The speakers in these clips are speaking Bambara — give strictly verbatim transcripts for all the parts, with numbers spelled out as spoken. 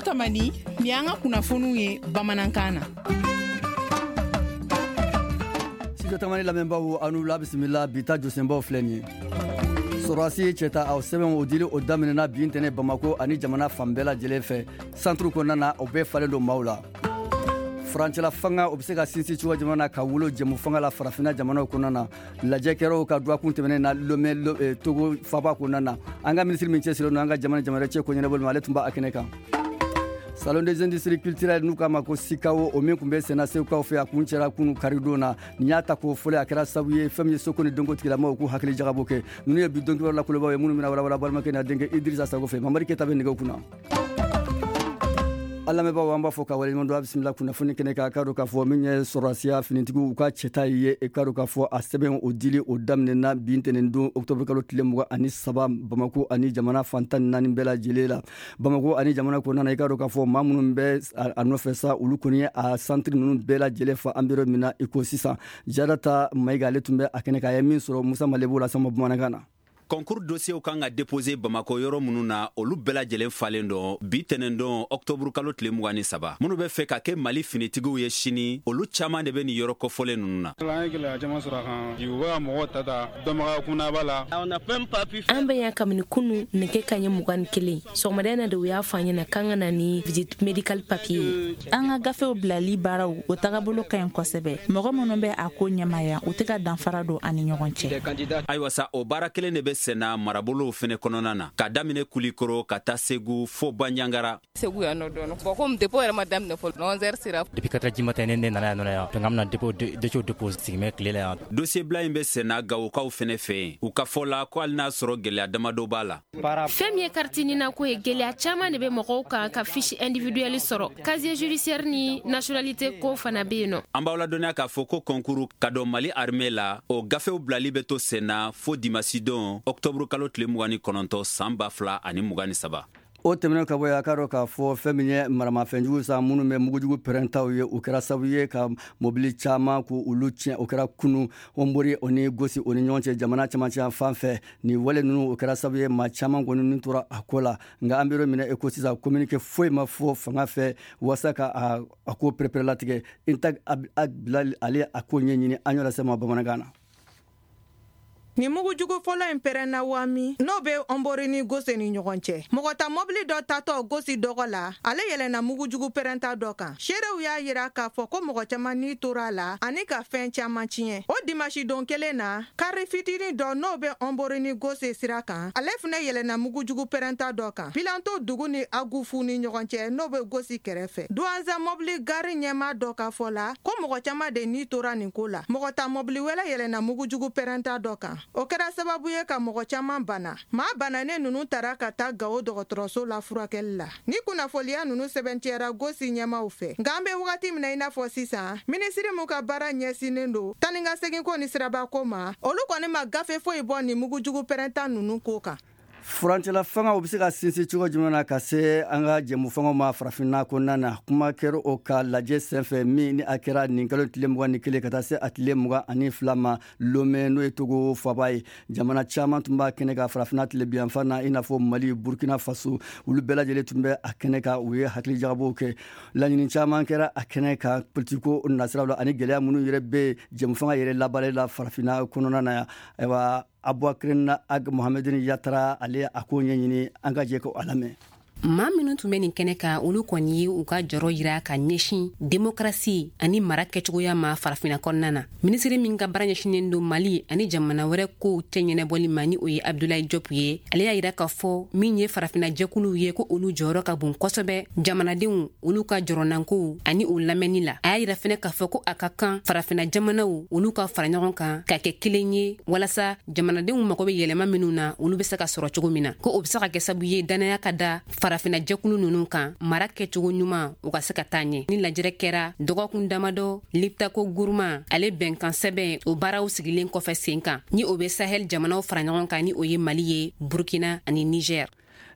tamani ni an ka kunnafoniw ye bamanankan na. Studio Tamani lamɛnbaaw anu la bisimila bita josenbaw filɛ nin ye. Sorasi cɛta aw sɛbɛn o dili o daminɛna bi ntɛnɛ Bamako ani jamana fan bɛɛ lajɛlen fɛ centre kɔnɔna na o bɛɛ falen don maaw la. Farancɛla fanga o bɛ se ka sinsin cogo jamana ka wolo jɛmu fanga la farafina jamanaw kɔnɔna na lajɛ kɛraw ka duwakun tɛmɛnen na Lomé Togo faba kɔnɔna na an ka minisiri min cɛsirilen don an ka jamana jamana cɛ ko ɲɛnabɔli ma ale tun b'a kɛnɛ kan. Salon des industries culturelles n'u k'a ma ko Sikao o min tun bɛ senna segukaw fɛ a kun cɛra kunu karidon na nin y'a ta k'o fɔlɔ a kɛra sababu ye fɛn min ye Soko ni Donko tigilamɔgɔw k'u hakili jagabɔ kɛ ninnu ye bi dɔnkilidalaw lakolobaw ye minnu bɛna walawala balimakɛ n'a denkɛ Idrissa Sago fɛ Mamadi Keyita bɛ nɛgɛw kunna. Alamɛbaaw an b'a fɔ ka waleɲuman dɔn a bisimila kunnafoni kɛnɛ kan k'a dɔn k'a fɔ min ye sɔrɔdasiya finitigiw u ka cɛta ye k'a dɔn k'a fɔ a sɛbɛn o dili o daminɛna bi ntɛnɛn don octobre kalo tile mugan ani saba Bamako ani jamana fan tan ni naani bɛɛ lajɛlen la. Bamako ani jamana kɔnɔna na i k'a dɔn k'a fɔ maa minnu bɛ a nɔfɛ sa olu kɔni ye a centre ninnu bɛɛ lajɛlen fa an bɛ yɔrɔ min na i ko sisan Jadata Mayiga ale tun bɛ a kɛnɛ kan a ye min sɔrɔ Musa Malebo la sama bamanankan na. Concours dossier kan ka déposer Bamako yɔrɔ minnu na olu bɛɛ lajɛlen falen don bi tɛnɛn don octobre kalo tile mugan ni saba minnu bɛ fɛ ka kɛ Mali finitigiw ye sini olu caman de bɛ nin yɔrɔ kɔfɔlen ninnu na. An ye gɛlɛya caman sɔrɔ a kan u bɛ mɔgɔw ta ta dɔnbaga kunna b'a la. An bɛ yan kabini kunu nɛgɛ kanɲɛ mugan ni kelen sɔgɔmada in na de u y'a fɔ an ɲɛna k'an ka na ni visite médicale papier ye. An ka gafew bilali baaraw o tagabolo ka ɲi kosɛbɛ mɔgɔ minnu bɛ a ko ɲɛmaya u tɛ ka danfara don ani ɲɔgɔn cɛ. Ayiwa sa o baara kelen de bɛ senna marabolow fɛnɛ kɔnɔna na ka daminɛ Kulikoro ka taa Segu fo Bandiagara. Segu yan nɔ dɔɔnin bon comme dépôt yɛrɛ ma daminɛ fɔlɔ onze heures sera depuis quatre heures du matin ne nana yan nɔ yan donc an bɛna dépôt dossier dépôt sigimɛ tile la yan. Dossier bila in bɛ senna Gawokaw fɛnɛ fɛ u ka fɔ la ko hali n'a sɔrɔ gɛlɛya damadɔ b'a la. Fɛn min ye carte ɲinina ko ye gɛlɛya caman de bɛ mɔgɔw kan ka fiche individuelle sɔrɔ casier judiciaire ni nationalité ko fana bɛ yen nɔ. An b'aw ladɔnniya k'a fɔ ko concours ka don Mali armée la o gafew bilali bɛ to senna fo dimanche don octobre kalo tile mugan ni kɔnɔntɔn san ba fila ani mugan ni saba. O tɛmɛnen ka bɔ yen a k'a dɔn k'a fɔ fɛn min ye maramafɛnjugu san minnu bɛ mugujugu pɛrɛntaw ye o kɛra sababu ye ka mobili caman ko olu tiɲɛ o kɛra kunu Honbori o ni Gosi o ni ɲɔgɔn cɛ jamana cɛmancɛ fan fɛ nin wale ninnu o kɛra sababu ye maa caman kɔni ni tora a ko la nka an bɛ yɔrɔ min na e ko sisan communiqué foyi ma fɔ fanga fɛ walasa ka a ko perepere latigɛ Intac Bilali ale a ko ɲɛɲini an yɛrɛ sema bamanankan na. Ni mugujugu fɔlɔ in pɛrɛnna wami n'o bɛ Honbori ni Gosi ni ɲɔgɔn cɛ mɔgɔ ta mobili dɔ tatɔ Gosi dɔgɔ la ale yɛlɛnna mugujugu pɛrɛnta dɔ kan seerew y'a yira k'a fɔ ko mɔgɔ caman ni tora a la ani ka fɛn caman tiɲɛ o dimanche don kelen na kari fitini dɔ n'o bɛ Honbori ni Gosi sira kan ale fana yɛlɛnna mugujugu pɛrɛnta dɔ kan Pilanto dugu ni Agufu ni ɲɔgɔn cɛ n'o bɛ Gosi kɛrɛfɛ Douanza mobili gari ɲɛma dɔ ka fɔ la ko mɔgɔ caman de ni tora nin ko la mɔgɔ ta mobili wɛrɛ yɛlɛnna mugujugu pɛrɛnta dɔ kan o kɛra sababu ye ka mɔgɔ caman bana maa bananen ninnu tara ka taa Gawo dɔgɔtɔrɔso la furakɛli la ni kunnafoliya ninnu sɛbɛntiyara Gosi ɲɛmaw fɛ nka an bɛ wagati min na i n'a fɔ sisan minisiri min ka baara ɲɛsinnen don tani ka segin ko ni sirabako ma olu kɔni ma gafe foyi bɔ ni mugujugu pɛrɛnta ninnu ko kan. Furancɛla fanga o bɛ se ka sinsin cogo jumɛn na ka se an ka jɛmu fanga ma farafinna kɔnɔna na kuma kɛra o ka lajɛ senfɛ min ni a kɛra nin kalo tile mugan ni kelen ka taa se a tile mugan ani fila ma Lomé n'o ye Togo faba ye jamana caman tun b'a kɛnɛ kan farafinna tile biyanfan na i n'a fɔ Mali Burkina Faso olu bɛɛ lajɛlen tun bɛ a kɛnɛ kan u ye hakili jagabɔw kɛ laɲini caman kɛra a kɛnɛ kan politiko nasiraw la ani gɛlɛya minnu yɛrɛ bɛ jɛmu fanga yɛrɛ labalali la farafinna kɔnɔna na ayiwa Aboubacrine Ag Mohamedine Yatara ale a ko ɲɛɲini an ka jɛ ko a lamɛn. Maa minnu tun bɛ nin kɛnɛ kan olu kɔni ye u ka jɔrɔ yira ka ɲɛsin démocratie ani mara kɛcogoya ma farafina kɔnɔna na. Minisiri min ka baara ɲɛsinnen don Mali ani jamana wɛrɛ kow cɛ ɲɛnɛbɔli ma ni o ye Abdoulaye Diop ye ale y'a yira k'a fɔ min ye farafina jɛkuluw ye ko olu jɔyɔrɔ ka bon kosɛbɛ jamanadenw olu ka jɔrɔnankow ani u lamɛnni la. A y'a yira fɛnɛ k'a fɔ ko a ka kan farafina jamanaw olu ka fara ɲɔgɔn kan ka kɛ kelen ye walasa jamanadenw mago bɛ yɛlɛma minnu na olu bɛ se ka sɔrɔ cogo min na ko o bɛ se ka kɛ sababu ye danaya ka da farafina jɛkulu ninnu kan mara kɛcogo ɲuman u ka se ka taa ɲɛ. Ni lajɛrɛ kɛra dɔgɔkun damadɔ Liptako Gourma ale bɛnkan sɛbɛn o baaraw sigilen kɔfɛ sen kan ni o bɛ Sahel jamanaw fara ɲɔgɔn kan ni o ye Mali ye Burkina ani Niger.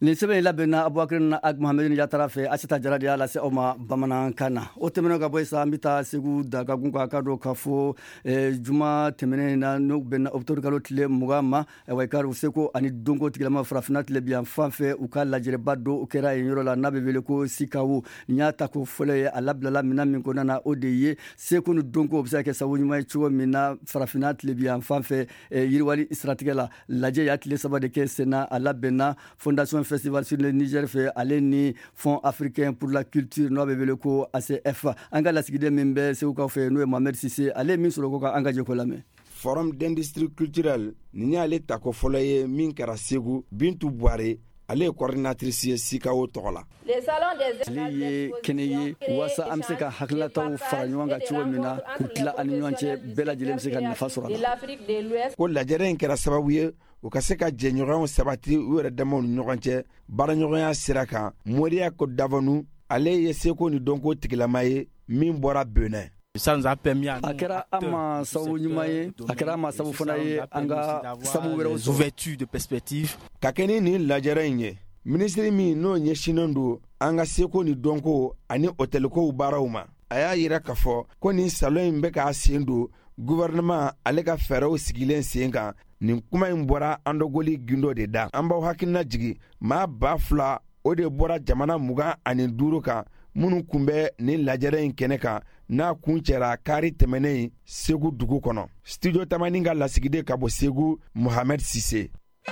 nin sɛbɛn labɛnna abubakar na ag mohamed jatara fɛ asita jara de y'a lase aw ma bamanankan na o tɛmɛnen ka bɔ sa an bɛ taa segu dagagun kan ka dɔn k'a fɔ juma tɛmɛnen na n'u bɛnna octobre kalo tile mugan ma wa ikaru seko ani donko tigilama farafina tile bi yan fan fɛ u ka lajɛrɛba dɔ o kɛra yen yɔrɔ la n'a bɛ wele ko sikawo nin y'a ta ko fɔlɔ ye a labilala minɛn min kɔnɔna na o de ye seko ni donko o bɛ se ka kɛ sababu ɲuman ye cogo min na farafina tile bi yan fan fɛ yiriwali siratigɛ la lajɛ y'a tile saba de kɛ senna a labɛnna fondation festival sur le Niger fait aller ni Fonds africain pour la culture no be vele ko A C F an ka lasigide min bɛ segu ka fɛ n'o ye Mohamed Sise ale min sɔrɔ ko ka engagé ko lamɛn. Forum d'industrie culturelle ni ale ta ko fɔlɔ ye min kɛra Segu Bintu Boire ale ye coordinatrice ye Sikawo tɔgɔ la. ale ye kɛnɛ ye waasa an bɛ se ka hakilataw fara ɲɔgɔn kan cogo min na k'u tila ani ɲɔgɔn cɛ bɛɛ lajɛlen bɛ se ka nafa sɔrɔ a la. Ko lajɛrɛ in kɛra sababu ye u ka se ka jɛɲɔgɔnw sabati u yɛrɛ damaw ni ɲɔgɔn cɛ baaraɲɔgɔnya sira kan. Moriya ko Davanu ale ye seko ni donko tigilama ye min bɔra Benin. a kɛra an ma sababu ɲuman ye a kɛra an ma sababu fana ye an ka sababu wɛrɛw sɔrɔ ka kɛ ni nin lajɛrɛ in ye minisiri min n'o ɲɛsinnen don an ka seko ni donko ani hôtelkow baaraw ma a y'a yira k'a fɔ ko nin salon in bɛ k'a sen don gouvernement ale ka fɛɛrɛw sigilen sen kan. Nin kuma in bɔra Andogoli Gindo de da. An b'aw hakilina jigi maa ba fila o de bɔra jamana mugan ani duuru kan minnu kun bɛ nin lajɛrɛ in kɛnɛ kan n'a kun cɛra kari tɛmɛnen Segu dugu kɔnɔ. Studio Tamani ka lasigiden ka bɔ Segu Mohamed Sise.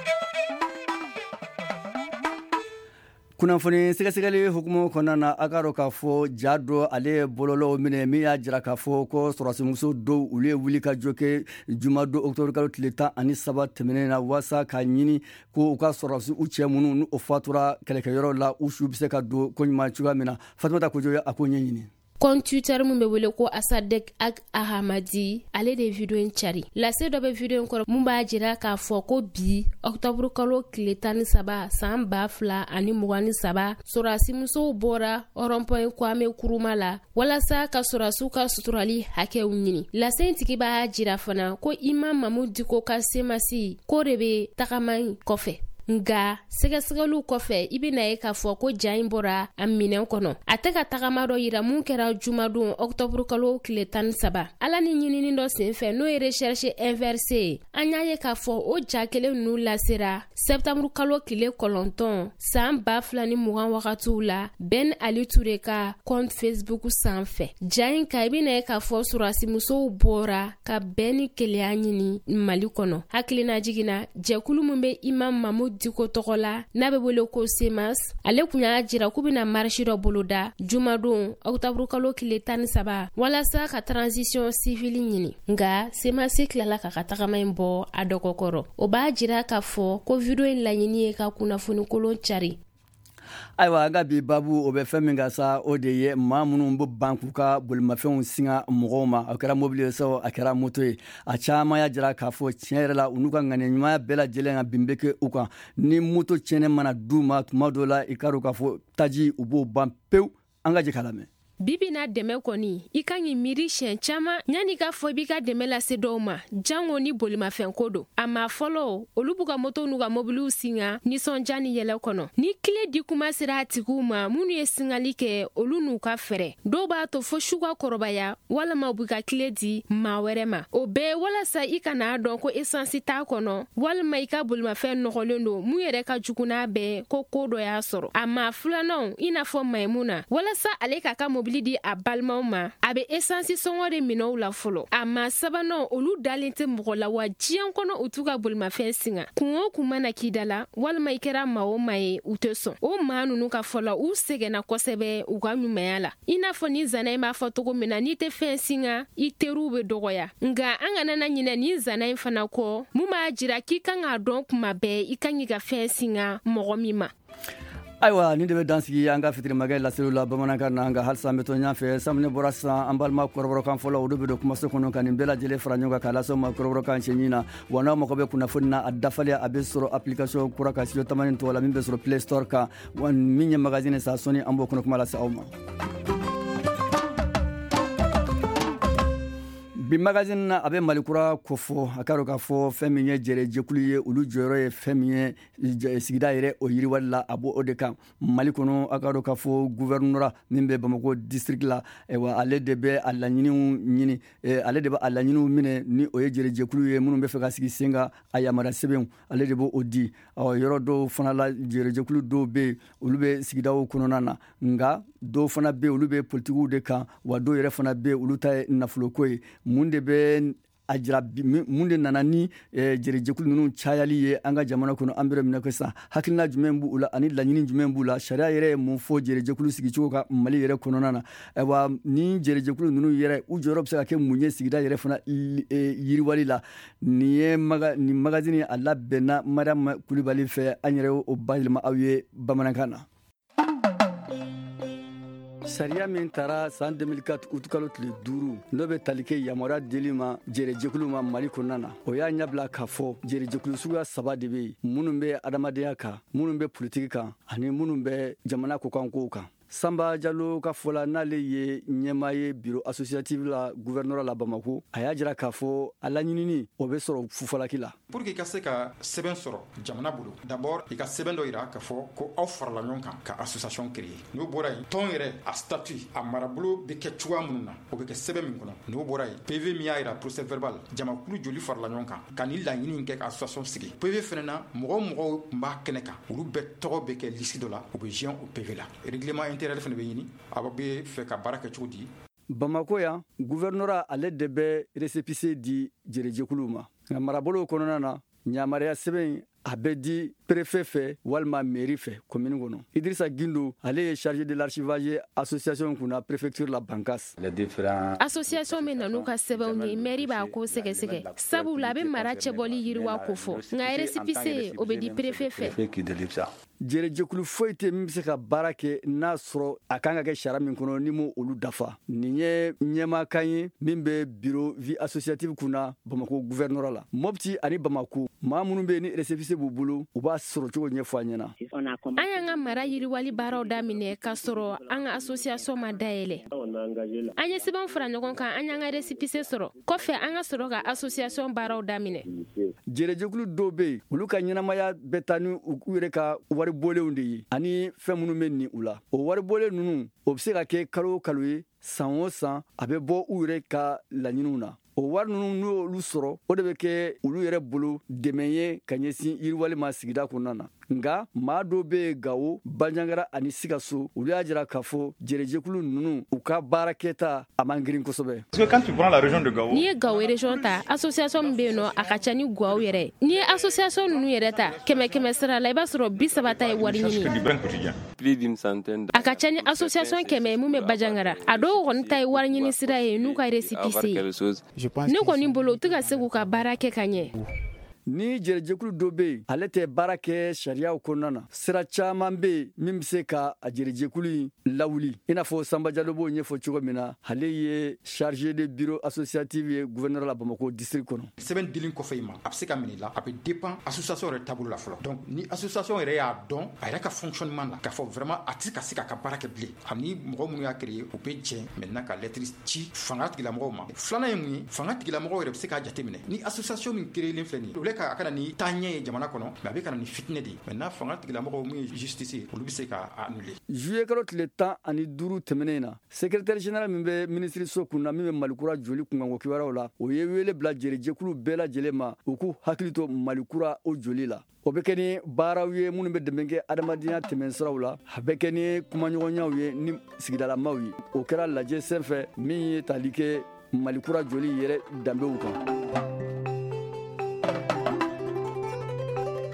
kunnafoni sɛgɛsɛgɛli hukumu kɔnɔna na a ka dɔn k'a fɔ ja dɔ ale ye bɔlɔlɔw minɛ min y'a jira k'a fɔ ko sɔrɔsimuso dɔw olu ye wuli ka jɔ kɛ juma don octobre kalo tile tan ani saba tɛmɛnen na waasa k'a ɲini ko u ka sɔrɔsi u cɛ minnu ni o fatura kɛlɛkɛyɔrɔ la u su bɛ se ka don ko ɲuman cogoya min na. Fatumata Kojo ye a ko ɲɛɲini. Compte Twitter mun be wele ko Asadek Ag Ahamadi ale de video in cari lase dɔ bɛ video in kɔrɔ mun b'a jira k'a fɔ ko bi octobre kalo tile tan ni saba san ba fila ani mugan ni saba sɔrɔsimusow bɔra rond-point Kwame Kuruma la walasa ka sɔrɔsiw ka suturali hakɛw ɲini. Lase in tigi b'a jira fana ko Imam Mamu Diko ka semasi ko de bɛ tagama kɔfɛ. Nga sɛgɛsɛgɛliw kɔfɛ i bɛna ye k'a fɔ ko ja in bɔra a minɛn kɔnɔ a tɛ ka tagama dɔ yira mun kɛra jumadon octobre kalo tile tan ni saba ala ni ɲinini dɔ senfɛ n'o ye recherche inverse ye an y'a ye k'a fɔ o ja kelen ninnu lasera septembre kalo tile kɔnɔntɔn san ba fila ni mugan wagatiw la Ben Ali Ture ka compte Facebook sanfɛ. Ja in ka i bɛna ye k'a fɔ sɔrɔsimusow bɔra ka bɛn ni keleya ɲini Mali kɔnɔ. Hakilina jiginna jɛkulu mun bɛ Imam Mamu Diko tɔgɔ la n'a bɛ wele ko Semas ale kun y'a jira k'u bɛna marche dɔ boloda jumadon octobre kalo tile tan ni saba walasa ka transition civile ɲini. Nga Semas tilala ka ka tagama in bɔ a dɔgɔkɔrɔ. O b'a jira k'a fɔ ko video in laɲini ye ka kunnafoni kolon cari. Ayiwa an ka bi babu o bɛ fɛn min ka sa o de ye maa minnu bɛ ban k'u ka bolimafɛnw singa mɔgɔw ma a kɛra mobili ye sa a kɛra moto ye a caman y'a jira k'a fɔ tiɲɛ yɛrɛ la u n'u ka ŋaniyaɲumanya bɛɛ lajɛlen ka bin bɛ kɛ u kan ni moto tiɲɛnen mana d'u ma tuma dɔw la i ka dɔn k'a fɔ taji u b'o ban pewu. An ka jɛ k'a lamɛn. Bibi na dɛmɛ kɔni i kan k'i miiri siɲɛ caman yanni ka fɔ i b'i ka dɛmɛ lase dɔw ma jango ni bolimafɛn ko don. A ma fɔlɔ olu b'u ka moto n'u ka mobiliw singa nisɔndiya ni yɛlɛ kɔnɔ. Ni tile di kuma sera a tigiw ma minnu ye singali kɛ olu n'u ka fɛrɛ dɔw b'a to fo su ka kɔrɔbaya walama u b'i ka tile di maa wɛrɛ ma. O bɛɛ walasa i kan'a dɔn ko esansi t'a kɔnɔ walima i ka bolimafɛn nɔgɔlen don mun yɛrɛ ka jugu n'a bɛɛ ko ko dɔ y'a sɔrɔ. A ma filanan i n'a fɔ Maimuna walasa ale k'a ka mobili di a balimaw ma a bɛ esansi sɔngɔ de minɛw la fɔlɔ. A ma sabanan olu dalen tɛ mɔgɔ la wa diɲɛ kɔnɔ u t'u ka bolimafɛn singa kun o kun mana k'i da la walima i kɛra maa o maa ye u tɛ sɔn. O maa ninnu ka fɔlɔ u sɛgɛnna kosɛbɛ u ka ɲumanya la i n'a fɔ ni zana in b'a fɔ cogo min na n'i tɛ fɛn singa i teriw bɛ dɔgɔya. Nga an kana na ɲinɛ ni zana in fana kɔ mun b'a jira k'i kan k'a dɔn kuma bɛɛ i kan k'i ka fɛn singa mɔgɔ min ma. Ayiwa nin de bɛ dansigi an ka fitirimakɛ laseliw la bamanankan na an ka halisa an bɛ to ɲɔgɔn fɛ samine bɔra sisan an balima kɔrɔbɔrɔkan fɔlɔ olu bɛ don kumaso kɔnɔ ka nin bɛɛ lajɛlen fara ɲɔgɔn kan k'a lase ma kɔrɔbɔrɔkan cɛɲi na wa n'aw mago bɛ kunnafoni na a dafalen a bɛ sɔrɔ application kura ka studio tamani tɔgɔ la min bɛ sɔrɔ Play Store kan wa min ye magazine sa sɔnni an b'o kɔnɔ kuma lase aw ma. bi magazine na abe malikura kofo akaro ka fo fɛn min ye jɛrɛjɛkulu ye olu jɔyɔrɔ ye fɛn min ye sigida yɛrɛ o yiriwali la a b'o o de kan mali kɔnɔ akaro ka fɔ gouverneur min bɛ bamako district la wa ale de bɛ a laɲiniw ɲini ale de bɛ a laɲiniw minɛ ni o ye jɛrɛjɛkulu ye minnu bɛ fɛ ka sigi sen kan a yamaruya sɛbɛnw ale de b'o di yɔrɔ dɔw fana la jɛrɛjɛkulu dɔw bɛ yen olu bɛ sigidaw kɔnɔna na nka dɔw fana bɛ yen olu bɛ politikiw de kan wa dɔw yɛrɛ fana bɛ yen olu ta ye nafoloko ye mun de bɛ a jira mun de nana ni jɛrɛjɛkulu ninnu cayali ye an ka jamana kɔnɔ an bɛrɛ minɛ ko sisan hakilina jumɛn b'u la ani laɲini jumɛn b'u la sariya yɛrɛ ye mun fɔ jɛrɛjɛkulu sigicogo ka mali yɛrɛ kɔnɔna na wa ni jɛrɛjɛkulu ninnu yɛrɛ u jɔyɔrɔ bɛ se ka kɛ mun ye sigida yɛrɛ fana yiriwali la nin ye nin magazine a labɛnna mariam kulibali fɛ an yɛrɛ o bayɛlɛma aw ye bamanankan na. Sariya min taara san deux mille quatre août kalo tile duuru n'o bɛ tali kɛ yamaruya dili ma jɛrɛjɛkulu ma mali kɔnɔna na o y'a ɲɛbila k'a fɔ jɛrɛjɛkulu suguya saba de bɛ yen minnu bɛ adamadenya kan minnu bɛ politiki kan ani minnu bɛ jamana kokankow kan. Samba Jalo ka fɔla n'ale ye ɲɛmaa ye bureau associatif la gouverneur la Bamako a y'a jira k'a fɔ a laɲinini o bɛ sɔrɔ fufalaki la. Pour que i ka se ka sɛbɛn sɔrɔ jamana bolo d'abord i ka sɛbɛn dɔ yira k'a fɔ ko aw farala ɲɔgɔn kan ka association créer n'o bɔra yen tɔn yɛrɛ a statut a marabolo bɛ kɛ cogoya minnu na o bɛ kɛ sɛbɛn min kɔnɔ n'o bɔra yen P V min y'a yira procès verbal jamakulu joli farala ɲɔgɔn kan ka ni laɲini kɛ ka association sigi P V fɛnɛ na mɔgɔ mɔgɔw tun b'a kɛnɛ kan olu bɛɛ tɔgɔ bɛ kɛ liste dɔ la o bɛ joint o P V la règlement intérieur fɛnɛ bɛ ɲini a bɛ fɛ ka baara kɛ cogo di. Bamako yan gouverneur ale de bɛ récépissé di jɛrɛjɛkulu ma nka marabolo kɔnɔna na ɲamariya sɛbɛn a bɛ di préfet fɛ walima mairie fɛ commune kɔnɔ. Idrissa Gindo ale ye chargé de l'archivage association kunna préfecture la Bankas. Association min nanu ka sɛbɛnw ye mairie b'a ko sɛgɛsɛgɛ sabula a bɛ mara cɛbɔli yiriwa ko fɔ nka récépissé o bɛ di préfet fɛ. Jɛrɛjɛkulu foyi tɛ min bɛ se ka baara kɛ n'a sɔrɔ a kan ka kɛ sariya min kɔnɔ ni m'o olu dafa. Nin ye ɲɛmaakan ye min bɛ bureau vie associative kunna Bamako gouverneur la. Mopti ani Bamako maa minnu bɛ yen ni récépissé b'u bolo u b'a sɔrɔ cogo ɲɛfɔ an ɲɛna. An y'an ka mara yiriwali baaraw daminɛ k'a sɔrɔ an ka association ma dayɛlɛ. An ye sɛbɛnw fara ɲɔgɔn kan an y'an ka récépissé sɔrɔ kɔfɛ an ka sɔrɔ ka association baaraw daminɛ. Jɛrɛjɛkulu dɔw bɛ yen olu ka ɲɛnamaya bɛ taa ni u yɛrɛ ka wari bɔlenw de ye ani fɛn minnu bɛ nin u la o wari bɔlen ninnu o bɛ se ka kɛ kalo o kalo ye san o san a bɛ bɔ u yɛrɛ ka laɲiniw na o wari ninnu n'u y'olu sɔrɔ o de bɛ kɛ olu yɛrɛ bolo dɛmɛ ye ka ɲɛsin yiriwali ma sigida kɔnɔna na nka maa dɔw bɛ yen Gawo Bandiagara ani Sikaso olu y'a jira k'a fɔ jɛrɛjɛkulu ninnu u ka baara kɛta a man girin kosɛbɛ. N'i ye Gawo région ta association min bɛ yen nɔ a ka ca ni Gawo yɛrɛ n'i ye association ninnu yɛrɛ ta kɛmɛ kɛmɛ sara la i b'a sɔrɔ bi saba ta ye wari ɲini a ka ca ni association kɛmɛ mun bɛ Bandiagara a dɔw kɔni ta ye wari ɲini sira ye n'u ka récépissé ye ne kɔni bolo u tɛ ka se k'u ka baara kɛ ka ɲɛ. Ni jɛrɛjɛkulu dɔ bɛ yen ale tɛ baara kɛ sariyaw kɔnɔna na sira caman bɛ yen min bɛ se ka a jɛrɛjɛkulu lawuli i n'a fɔ Samba Jalo b'o ɲɛfɔ cogo min na ale ye chargé de bureau associatif ye gouverneur la Bamako district kɔnɔ. Sɛbɛn dilen kɔfɛ i ma a bɛ se ka minɛ i la a bɛ dépend association yɛrɛ taabolo la fɔlɔ donc ni association yɛrɛ y'a dɔn a yɛrɛ ka fonctionnement la k'a fɔ vraiment a tɛ ka se k'a ka baara kɛ bilen ani mɔgɔ minnu y'a créer u bɛ jɛn maintenant ka lettre ci fanga tigilamɔgɔw ma filanan ye mun ye fanga tigilamɔgɔw yɛrɛ bɛ se k'a jateminɛ ni association min créer filɛ nin ye ka kana ni taaɲɛ ye jamana kɔnɔ mais a bɛ kana ni fitinɛ de maintenant fanga tigilamɔgɔw mun ye justice ye olu bɛ se ka annuler. Juillet kalo tile tan ani duuru tɛmɛnen na secrétaire général min bɛ ministre so kunna min bɛ malikura joli kunkanko kibaruyaw la o ye wele bila jɛrɛjɛkulu bɛɛ lajɛlen ma u k'u hakili to malikura o joli la o bɛ kɛ ni baaraw ye minnu bɛ dɛmɛ kɛ adamadenya tɛmɛsiraw la a bɛ kɛ ni kumaɲɔgɔnyaw ye ni sigidalamaw ye o kɛra lajɛ sen fɛ min ye tali kɛ malikura joli yɛrɛ danbew kan.